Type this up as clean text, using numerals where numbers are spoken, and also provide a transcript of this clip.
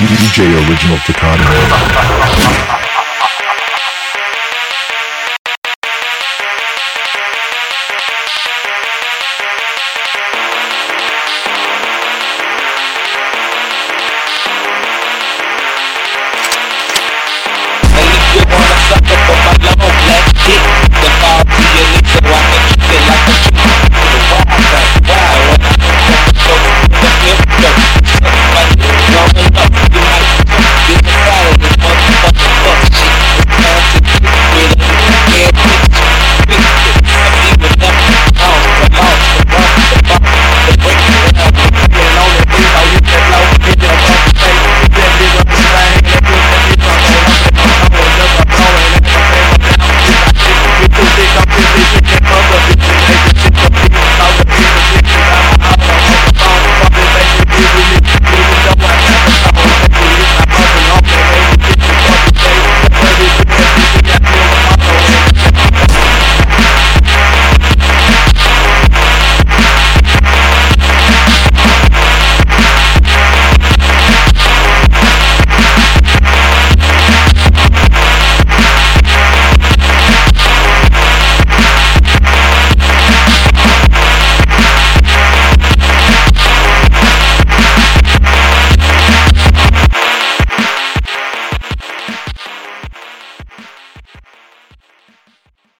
DJ Original Takano. You wanna sucker for my long black dick? The bar be a nigga, so I can kick it like a chick.